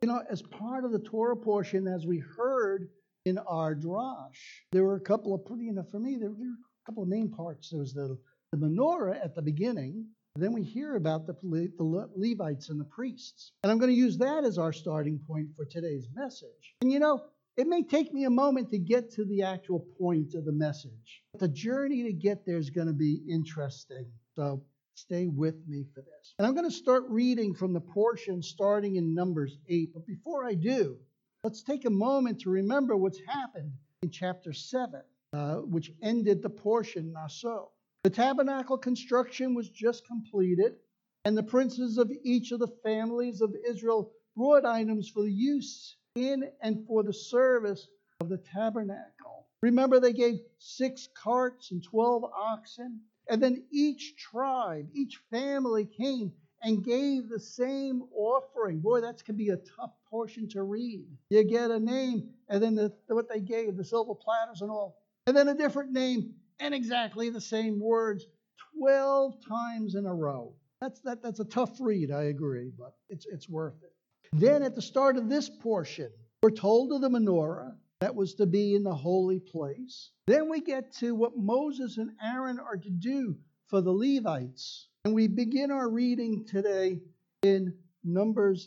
as part of the Torah portion, as we heard in our drash, there were a couple of, for me, there were a couple of main parts. There was the menorah at the beginning. Then we hear about the Levites and the priests. And I'm going to use that as our starting point for today's message. And it may take me a moment to get to the actual point of the message. But the journey to get there is going to be interesting. So stay with me for this. And I'm going to start reading from the portion starting in Numbers 8. But before I do, let's take a moment to remember what's happened in chapter 7, which ended the portion Naso. The tabernacle construction was just completed, and the princes of each of the families of Israel brought items for the use in and for the service of the tabernacle. Remember, they gave 6 carts and 12 oxen, and then each tribe, each family came and gave the same offering. Boy, that can be a tough portion to read. You get a name, and then what they gave, the silver platters and all, and then a different name, and exactly the same words 12 times in a row. That's a tough read, I agree, but it's worth it. Then at the start of this portion, we're told of the menorah that was to be in the holy place. Then we get to what Moses and Aaron are to do for the Levites. And we begin our reading today in Numbers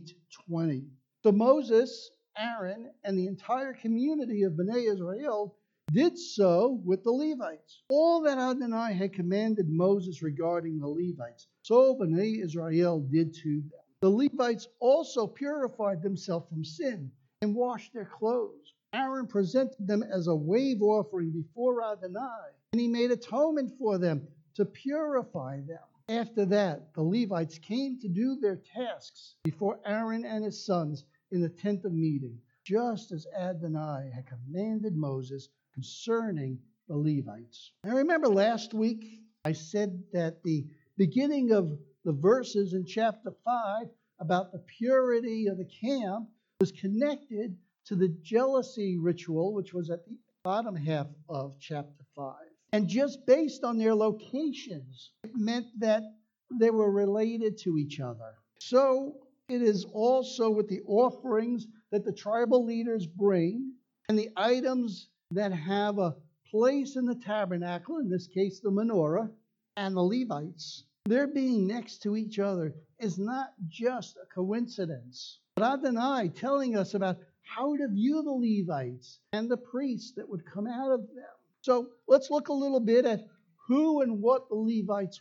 8:20. So Moses, Aaron, and the entire community of Bnei Israel did so with the Levites. All that Adonai had commanded Moses regarding the Levites, so Bnei Israel did to them. The Levites also purified themselves from sin and washed their clothes. Aaron presented them as a wave offering before Adonai, and he made atonement for them to purify them. After that, the Levites came to do their tasks before Aaron and his sons in the tent of meeting, just as Adonai had commanded Moses concerning the Levites. Now remember last week I said that the beginning of the verses in chapter 5 about the purity of the camp was connected to the jealousy ritual, which was at the bottom half of chapter 5. And just based on their locations, it meant that they were related to each other. So it is also with the offerings that the tribal leaders bring and the items that have a place in the tabernacle, in this case the menorah, and the Levites. Their being next to each other is not just a coincidence, but Adonai telling us about how to view the Levites and the priests that would come out of them. So let's look a little bit at who and what the Levites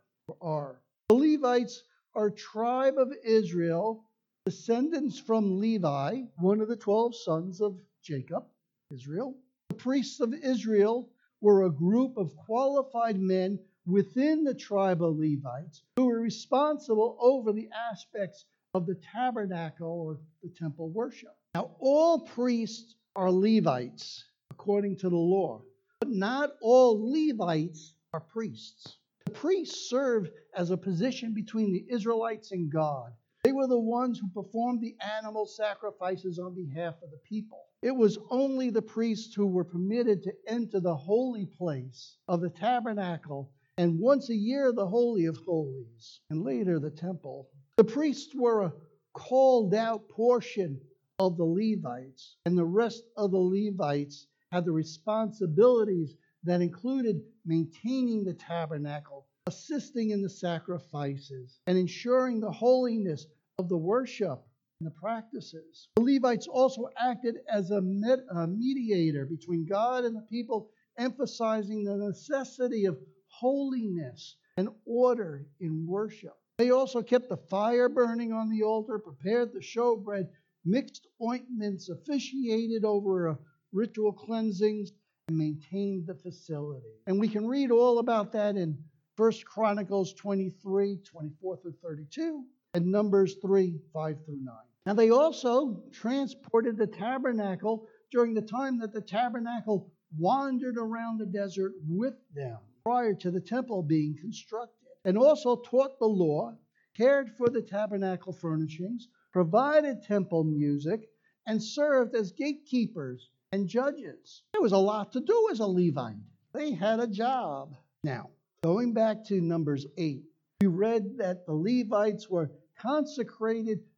are. The Levites are a tribe of Israel, descendants from Levi, one of the 12 sons of Jacob, Israel. The priests of Israel were a group of qualified men within the tribe of Levites who were responsible over the aspects of the tabernacle or the temple worship. Now, all priests are Levites according to the law, but not all Levites are priests. The priests served as a position between the Israelites and God. They were the ones who performed the animal sacrifices on behalf of the people. It was only the priests who were permitted to enter the holy place of the tabernacle, and once a year the Holy of Holies, and later the temple. The priests were a called out portion of the Levites, and the rest of the Levites had the responsibilities that included maintaining the tabernacle, assisting in the sacrifices, and ensuring the holiness of the worship and the practices. The Levites also acted as a mediator between God and the people, emphasizing the necessity of holiness and order in worship. They also kept the fire burning on the altar, prepared the showbread, mixed ointments, officiated over ritual cleansings, and maintained the facility. And we can read all about that in 1 Chronicles 23, 24 through 32, and Numbers 3, 5 through 9. Now they also transported the tabernacle during the time that the tabernacle wandered around the desert with them prior to the temple being constructed, and also taught the law, cared for the tabernacle furnishings, provided temple music, and served as gatekeepers and judges. There was a lot to do as a Levite. They had a job. Now, going back to Numbers 8, we read that the Levites were consecrated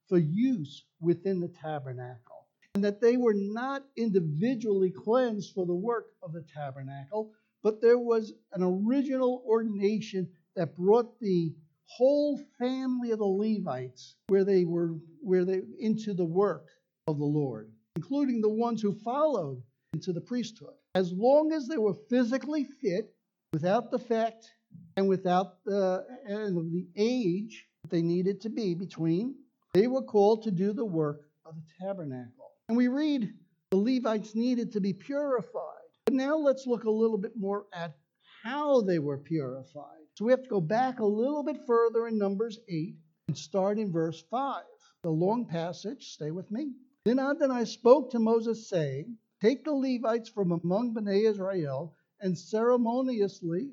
for use within the tabernacle, and that they were not individually cleansed for the work of the tabernacle, but there was an original ordination that brought the whole family of the Levites where they into the work of the Lord, including the ones who followed into the priesthood. As long as they were physically fit, without defect, and without the age that they needed to be between, they were called to do the work of the tabernacle. And we read the Levites needed to be purified. But now let's look a little bit more at how they were purified. So we have to go back a little bit further in Numbers 8 and start in verse 5. The long passage, stay with me. Then Adonai spoke to Moses, saying, take the Levites from among Bnei Israel and ceremonially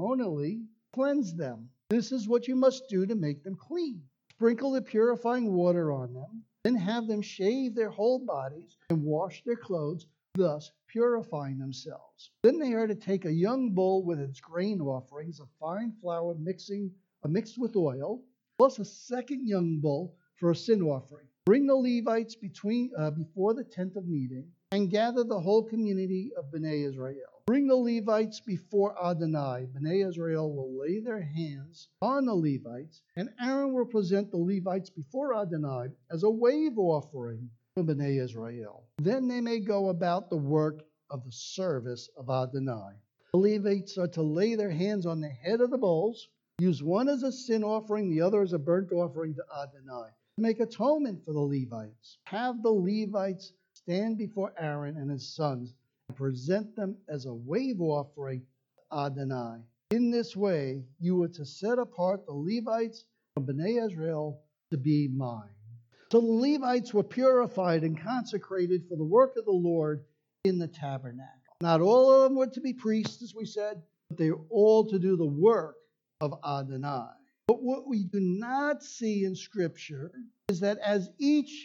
cleanse them. This is what you must do to make them clean. Sprinkle the purifying water on them, then have them shave their whole bodies and wash their clothes, thus purifying themselves. Then they are to take a young bull with its grain offerings of fine flour mixed with oil, plus a second young bull for a sin offering. Bring the Levites before the tent of meeting, and gather the whole community of Bnei Israel. Bring the Levites before Adonai. Bnei Israel will lay their hands on the Levites, and Aaron will present the Levites before Adonai as a wave offering for Bnei Israel. Then they may go about the work of the service of Adonai. The Levites are to lay their hands on the head of the bulls, use one as a sin offering, the other as a burnt offering to Adonai. Make atonement for the Levites. Have the Levites stand before Aaron and his sons and present them as a wave offering to Adonai. In this way, you were to set apart the Levites from Bnei Israel to be mine. So the Levites were purified and consecrated for the work of the Lord in the tabernacle. Not all of them were to be priests, as we said, but they were all to do the work of Adonai. But what we do not see in Scripture is that as each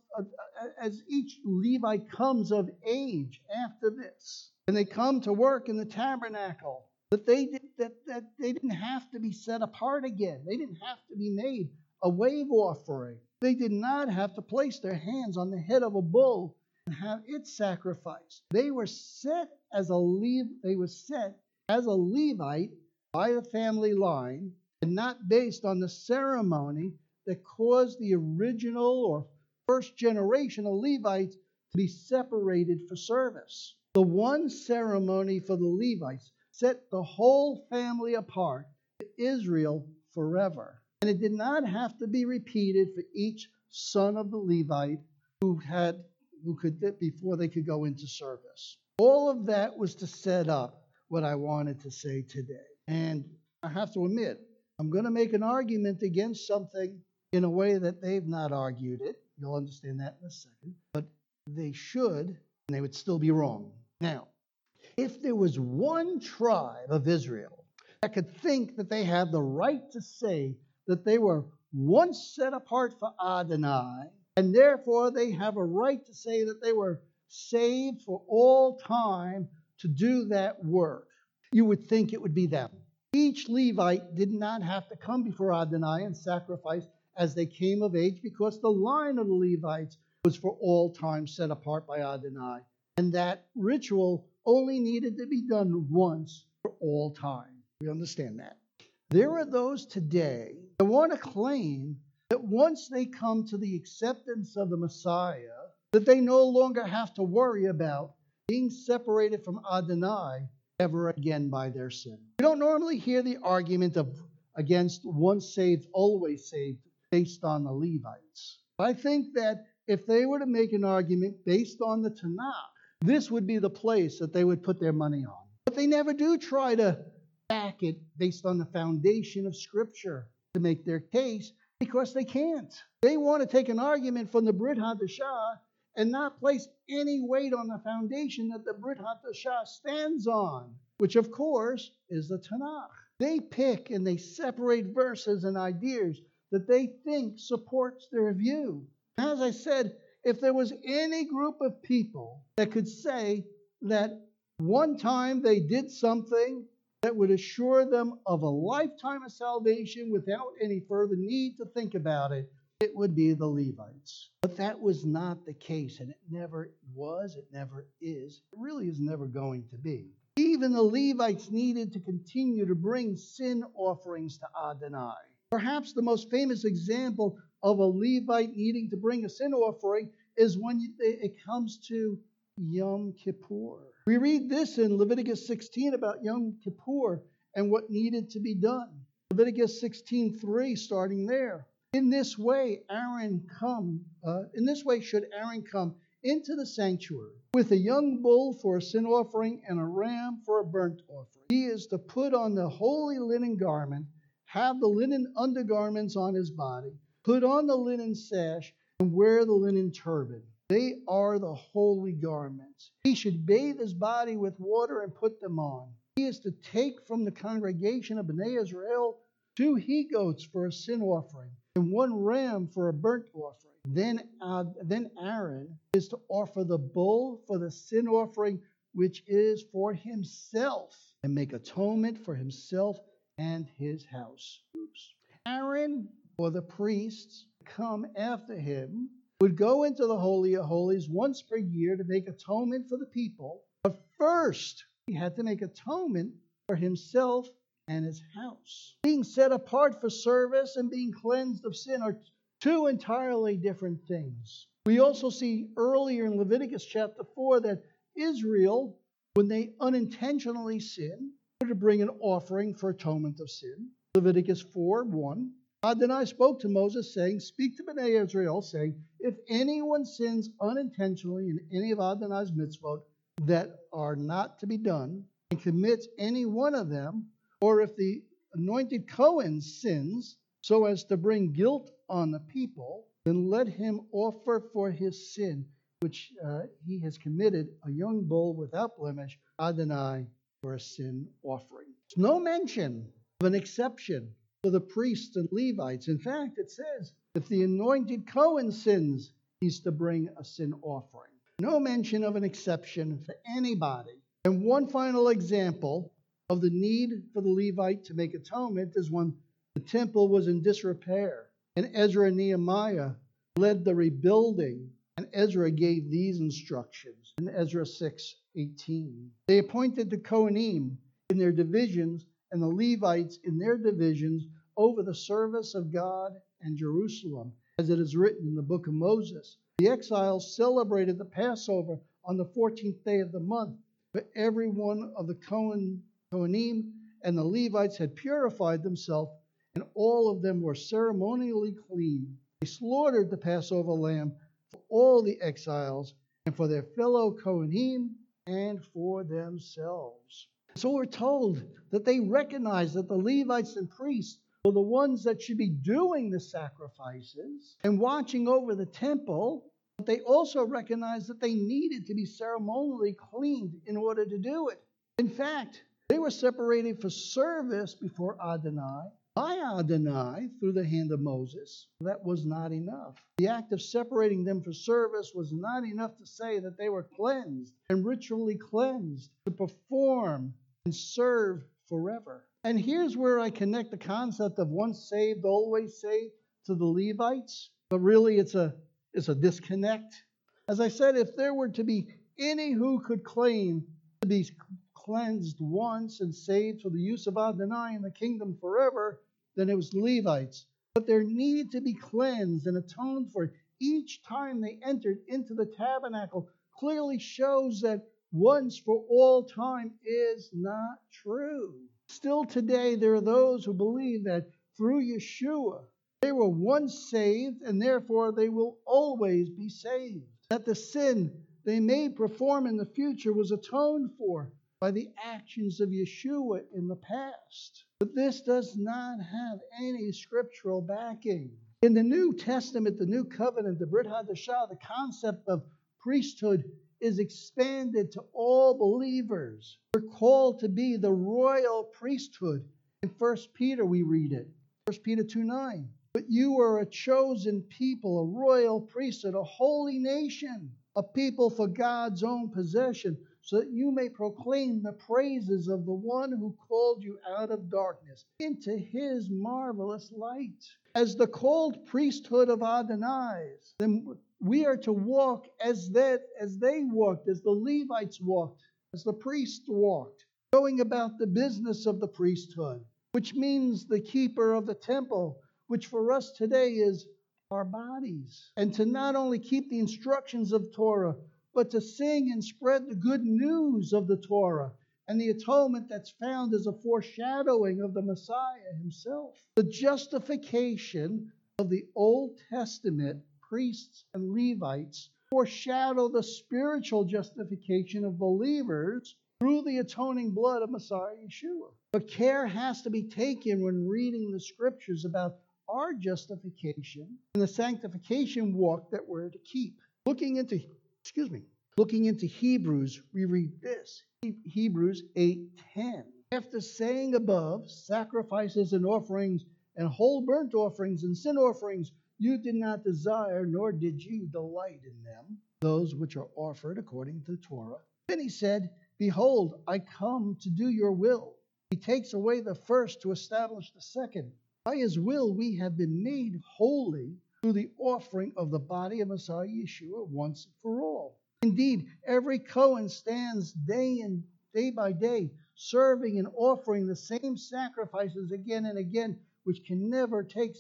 Levite comes of age after this, and they come to work in the tabernacle, that they didn't have to be set apart again. They didn't have to be made a wave offering. They did not have to place their hands on the head of a bull and have it sacrificed. They were set as a Levite by the family line, and not based on the ceremony that caused the original or first generation of Levites to be separated for service. The one ceremony for the Levites set the whole family apart to Israel forever. And it did not have to be repeated for each son of the Levite before they could go into service. All of that was to set up what I wanted to say today. And I have to admit, I'm going to make an argument against something in a way that they've not argued it. You'll understand that in a second. But they should, and they would still be wrong. Now, if there was one tribe of Israel that could think that they have the right to say that they were once set apart for Adonai, and therefore they have a right to say that they were saved for all time to do that work, you would think it would be them. Each Levite did not have to come before Adonai and sacrifice as they came of age, because the line of the Levites was for all time set apart by Adonai. And that ritual only needed to be done once for all time. We understand that. There are those today that want to claim that once they come to the acceptance of the Messiah, that they no longer have to worry about being separated from Adonai ever again by their sin. We don't normally hear the argument against once saved, always saved based on the Levites. I think that if they were to make an argument based on the Tanakh, this would be the place that they would put their money on. But they never do try to back it based on the foundation of Scripture to make their case, because they can't. They want to take an argument from the Brit Hadashah and not place any weight on the foundation that the Brit Hadashah stands on, which of course is the Tanakh. They pick and they separate verses and ideas that they think supports their view. As I said, if there was any group of people that could say that one time they did something that would assure them of a lifetime of salvation without any further need to think about it, it would be the Levites. But that was not the case, and it never was, it never is, it really is never going to be. Even the Levites needed to continue to bring sin offerings to Adonai. Perhaps the most famous example of a Levite needing to bring a sin offering is when it comes to Yom Kippur. We read this in Leviticus 16 about Yom Kippur and what needed to be done. Leviticus 16:3, starting there. In this way should Aaron come into the sanctuary with a young bull for a sin offering and a ram for a burnt offering. He is to put on the holy linen garment, have the linen undergarments on his body, put on the linen sash, and wear the linen turban. They are the holy garments. He should bathe his body with water and put them on. He is to take from the congregation of Bnei Israel 2 he-goats for a sin offering and 1 ram for a burnt offering. Then Aaron is to offer the bull for the sin offering, which is for himself, and make atonement for himself and his house. Aaron, or the priests, come after him, would go into the Holy of Holies once per year to make atonement for the people. But first, he had to make atonement for himself and his house. Being set apart for service and being cleansed of sin are 2 entirely different things. We also see earlier in Leviticus chapter 4 that Israel, when they unintentionally sin, were to bring an offering for atonement of sin. Leviticus 4:1. Adonai spoke to Moses, saying, "Speak to Bnei Israel, saying, if anyone sins unintentionally in any of Adonai's mitzvot that are not to be done, and commits any one of them, or if the anointed Cohen sins so as to bring guilt on the people, then let him offer for his sin, which he has committed, a young bull without blemish, Adonai, for a sin offering." There's no mention of an exception for the priests and Levites. In fact, it says, if the anointed Cohen sins, he's to bring a sin offering. No mention of an exception for anybody. And one final example of the need for the Levite to make atonement is when the temple was in disrepair, and Ezra and Nehemiah led the rebuilding, and Ezra gave these instructions in Ezra 6:18. They appointed the Kohanim in their divisions and the Levites in their divisions over the service of God and Jerusalem, as it is written in the book of Moses. The exiles celebrated the Passover on the 14th day of the month, but every one of the Kohanim and the Levites had purified themselves, and all of them were ceremonially clean. They slaughtered the Passover lamb for all the exiles and for their fellow Kohanim and for themselves. So we're told that they recognized that the Levites and priests were the ones that should be doing the sacrifices and watching over the temple, but they also recognized that they needed to be ceremonially cleaned in order to do it. In fact, they were separated for service before Adonai, by Adonai, through the hand of Moses. That was not enough. The act of separating them for service was not enough to say that they were cleansed and ritually cleansed to perform and serve forever. And here's where I connect the concept of once saved, always saved to the Levites. But really it's a disconnect. As I said, if there were to be any who could claim to be cleansed once and saved for the use of Adonai in the kingdom forever, then it was Levites. But their need to be cleansed and atoned for each time they entered into the tabernacle clearly shows that once for all time is not true. Still today, there are those who believe that through Yeshua, they were once saved and therefore they will always be saved. That the sin they may perform in the future was atoned for by the actions of Yeshua in the past. But this does not have any scriptural backing. In the New Testament, the New Covenant, the Brit Hadashah, the concept of priesthood is expanded to all believers. We're called to be the royal priesthood. In 1 Peter we read it. 1 Peter 2:9. But you are a chosen people, a royal priesthood, a holy nation, a people for God's own possession, so that you may proclaim the praises of the one who called you out of darkness into his marvelous light. As the called priesthood of Adonai, then we are to walk as they walked, as the Levites walked, as the priests walked, going about the business of the priesthood, which means the keeper of the temple, which for us today is our bodies. And to not only keep the instructions of Torah, but to sing and spread the good news of the Torah and the atonement that's found as a foreshadowing of the Messiah himself. The justification of the Old Testament priests and Levites foreshadow the spiritual justification of believers through the atoning blood of Messiah Yeshua. But care has to be taken when reading the scriptures about our justification and the sanctification walk that we're to keep. Looking into Hebrews, we read this. Hebrews 8:10. After saying above, sacrifices and offerings and whole burnt offerings and sin offerings you did not desire, nor did you delight in them, those which are offered according to the Torah. Then he said, behold, I come to do your will. He takes away the first to establish the second. By his will we have been made holy through the offering of the body of Messiah Yeshua once and for all. Indeed, every Cohen stands day by day, serving and offering the same sacrifices again and again, which can never take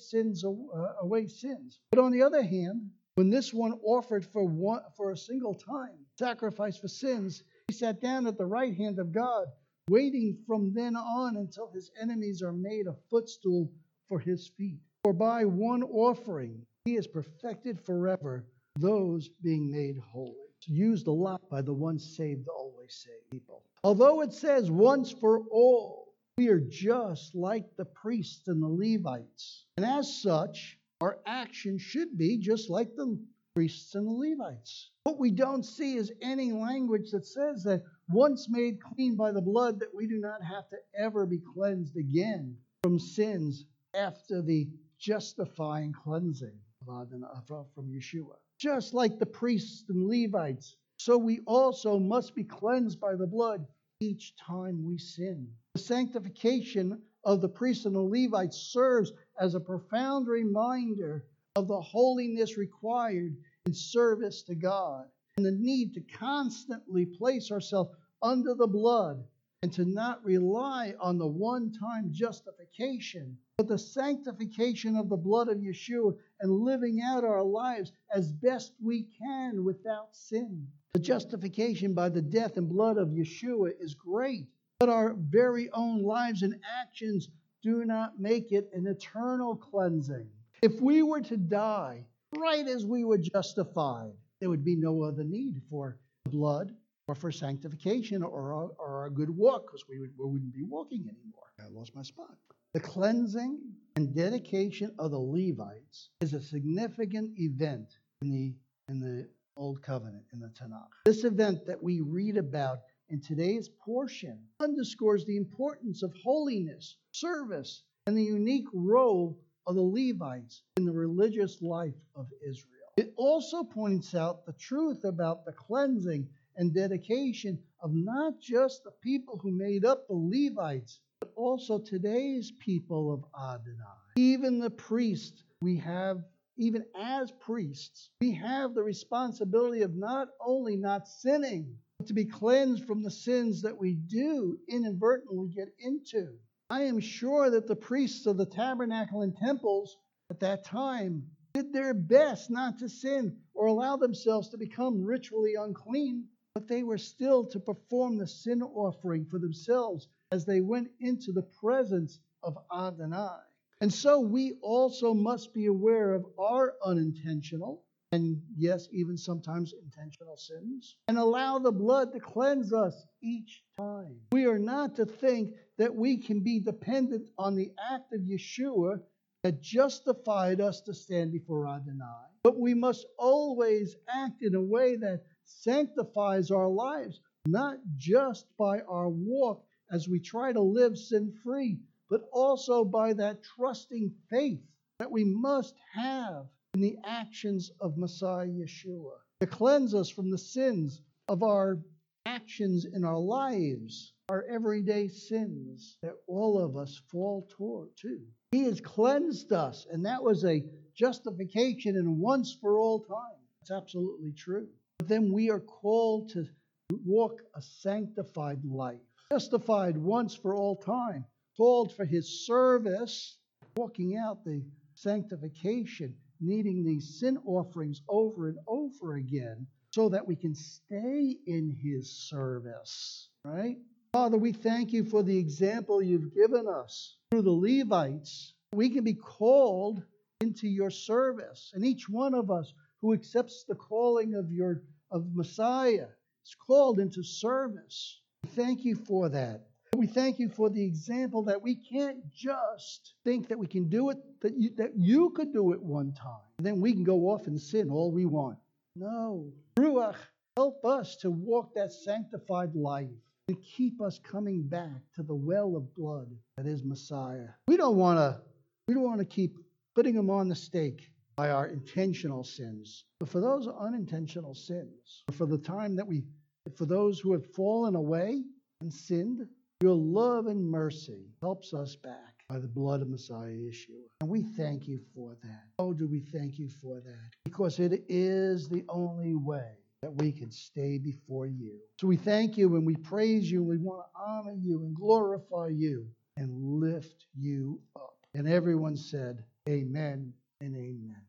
away sins. But on the other hand, when this one offered for a single time sacrifice for sins, he sat down at the right hand of God, waiting from then on until his enemies are made a footstool for his feet. For by one offering he has perfected forever those being made holy. Used a lot by the once saved, always saved people. Although it says once for all, we are just like the priests and the Levites. And as such, our action should be just like the priests and the Levites. What we don't see is any language that says that once made clean by the blood, that we do not have to ever be cleansed again from sins after the justifying cleansing from Yeshua. Just like the priests and Levites, so we also must be cleansed by the blood each time we sin. The sanctification of the priests and the Levites serves as a profound reminder of the holiness required in service to God and the need to constantly place ourselves under the blood and to not rely on the one-time justification, but the sanctification of the blood of Yeshua and living out our lives as best we can without sin. The justification by the death and blood of Yeshua is great, but our very own lives and actions do not make it an eternal cleansing. If we were to die right as we were justified, there would be no other need for blood or for sanctification or a good walk, because we wouldn't be walking anymore. I lost my spot. The cleansing and dedication of the Levites is a significant event in the Old Covenant, in the Tanakh. This event that we read about in today's portion underscores the importance of holiness, service, and the unique role of the Levites in the religious life of Israel. It also points out the truth about the cleansing and dedication of not just the people who made up the Levites, but also today's people of Adonai. Even the priests even as priests, we have the responsibility of not only not sinning, but to be cleansed from the sins that we do inadvertently get into. I am sure that the priests of the tabernacle and temples at that time did their best not to sin or allow themselves to become ritually unclean, but they were still to perform the sin offering for themselves as they went into the presence of Adonai. And so we also must be aware of our unintentional, and yes, even sometimes intentional sins, and allow the blood to cleanse us each time. We are not to think that we can be dependent on the act of Yeshua that justified us to stand before Adonai, but we must always act in a way that sanctifies our lives, not just by our walk as we try to live sin-free, but also by that trusting faith that we must have in the actions of Messiah Yeshua to cleanse us from the sins of our actions in our lives, our everyday sins that all of us fall to. He has cleansed us, and that was a justification and once for all time. It's absolutely true. But then we are called to walk a sanctified life, justified once for all time, called for his service, walking out the sanctification, needing these sin offerings over and over again so that we can stay in his service, right? Father, we thank you for the example you've given us through the Levites. We can be called into your service, and each one of us who accepts the calling of Messiah is called into service. We thank you for that. We thank you for the example that we can't just think that we can do it, that you could do it one time, and then we can go off and sin all we want. No. Ruach, help us to walk that sanctified life and keep us coming back to the well of blood that is Messiah. We don't want to keep putting him on the stake by our intentional sins. But for those unintentional sins, for those who have fallen away and sinned, your love and mercy helps us back by the blood of Messiah Yeshua. And we thank you for that. Oh, do we thank you for that? Because it is the only way that we can stay before you. So we thank you and we praise you. And we want to honor you and glorify you and lift you up. And everyone said, amen and amen.